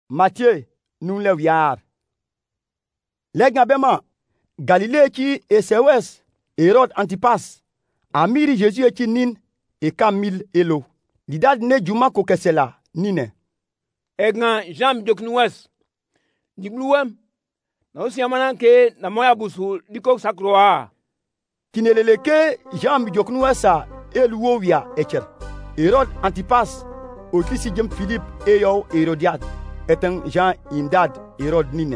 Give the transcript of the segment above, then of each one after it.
Matthieu nous le viar. Leg bema Galilée qui Esewes Hérode Antipas amiri Jésus qui nin e kamil elo. Lidad ne juma ko kesela nine. Egna Jean Joknues. Digluem. Na osiamana ke na moya busu diko sakroa. Kineleleke Jean Joknuesa eluovia echer. Hérode Antipas okisi jem Philippe eyo Hérodiade. Etan Jean indad Hérode nine.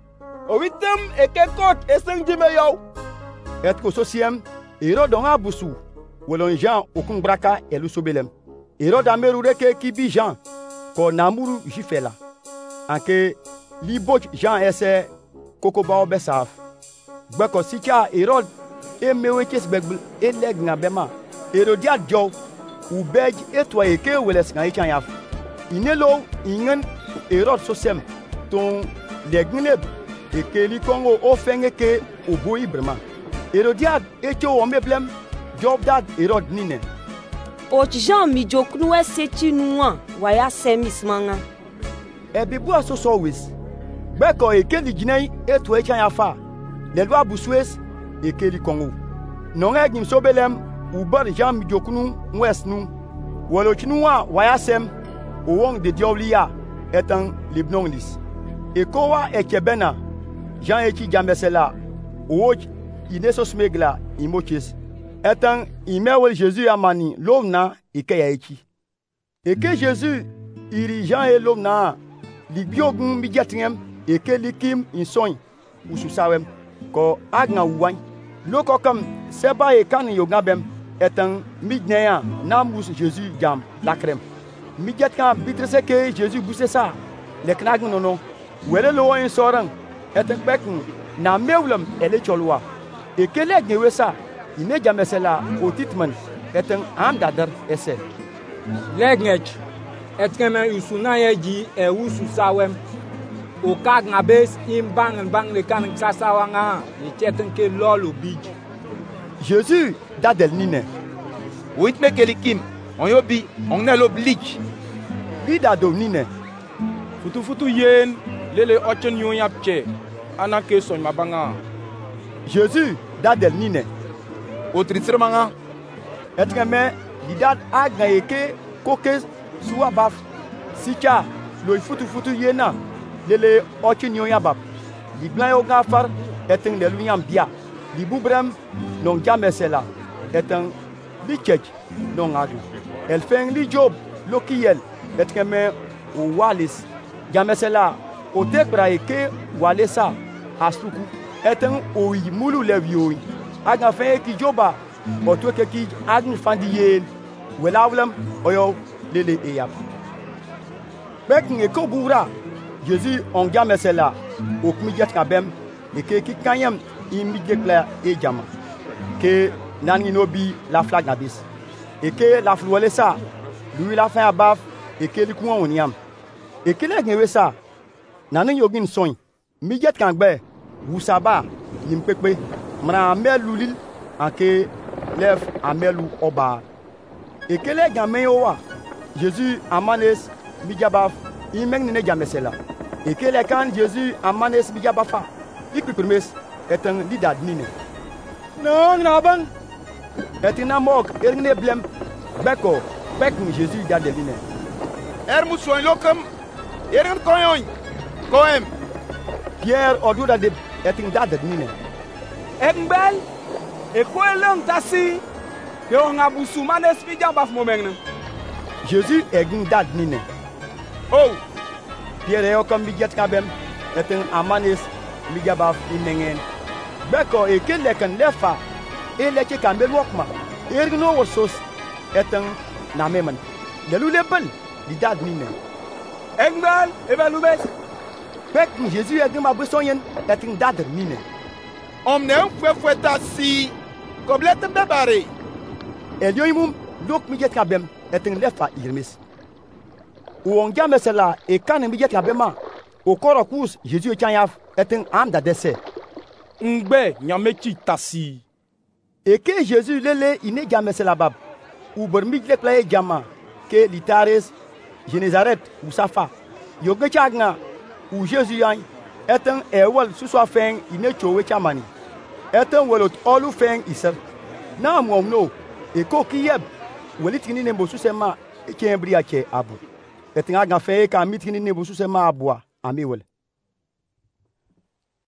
Owitem ekekot eseng jimeyo. Et ko sosiem Hérode on abusu. Wolon Jean okun braka elu sobelem. Hérode amerure ke kibi Jean ko namuru jifela. Anke liboch Jean ese kokoba obesaf. Gbeko sicha Hérode emewe kesbegbel eleg ngabema. Hérodiade jo ubej etwaye ke weles nga ichan yaf. Inelo ingen Hérode sosem ton legneb ekeli kongo ofenge ke oboyi brema. Hérodiade echo omeblem job dad Hérode nine. O Jean mi joknuwe seti nuan waya semismanga. Ebibu asoso wis. Beko ekeli jinei etu echan yafa. Lelwa buswes ekeli kongo. Nonga gim sobelem ubar Jean mi joknu wes nu. Wolo chinua waya sem owong de dioblia etan libnonglis. Ekowa ekebena Jean echi jamesela owoj ineso smegla imoches. Etan imewel Jésus amani lomna ikeya echi. Eke Jésus iri Jean e lomna libiogun mijatingem eke likim insoin ususawem ko agna uwan. Loko kam seba e kan yogabem etan midneya namus Jésus jam lakrem. Mijatka bitrese ke Jésus busesa leknag nono. Wele lo en soran etan bekun na mewlem ele cholwa. Eke leg wesa ine jamesela otitman etan am dadar ese. Legnet. Etkeme usuna yeji e usu sawem. O kag ngabes bang le kan sasawanga ni cheten ke lolo bij. Jésus dadel nine. Uitme kelikim on yobi on ne l'oblige. Ida do nine. Futu yen lele ochen yon yapche anake son mabanga. Jésus dadel nine. Otritsirmanga. Etkeme lidad agna eke koke suwa baf. Sicha lo futu yena lele ochen yon yabab. Li blan yo gafar eten lelu yam bia. Li bubrem non jamesela eten li chech non adu. El feng li job lokiyel etkeme o walis jamesela o tekbra eke walesa asuku eten o mulu levioy aga fe ki joba o to ke ki agn fandiye welawlem oyo lele eyap bekin eko bura Jésus on jamesela o kmijet kabem eke ki kanyam imidjekla e jama ke nani nobi la flag nabis eke la fluele sa lui la fin abaf eke li kuan oniam eke le gnewe sa nani yogin soin mijet kangbe wusaba yimpekpe mra amelulil anke lef amelu oba eke le gamen owa Jésus amanes mijabaf imeng ne jamesela eke le kan Jésus amanes mijabafa ikprimes etan lidad nine. Non naban Etina mok ergne blem beko bekun Jésus dadeline. Musoin lokum eren koyon koem. Pierre oduda de etin dadeline. Engbel e ko elon tasi yo ngabusu manes fi jambaf momeng. Jésus egin dadnine. Oh Pierre yo kom bijet kabem etin amanes ligabaf imengen. Beko e kelekan lefa eleke kambel wokma ergno wosos etan nameman lelu lebel lidad nine engbal ebalubes pek Jésus egin ma besonyen etin dader nine Omne fweta si koblet bebare elioimum lok mijet kabem etin lefa irmis o onga mesela e kan mijet kabema o korokus Jésus chanyaf etin am dadese ngbe nyamechi tasi. Eke Jésus lele ine jamesela bab ou bormig le playe jama ke litares Genezaret ou safa yo ge chagna u Jésus yan etan ewol suswa fen ine chowe chamani etan wolot olu fen isel na mo no e ko kiyeb welitini ne bosu sema e kembri ache abu etan aga fe ka mitini ne bosu sema abua amiwel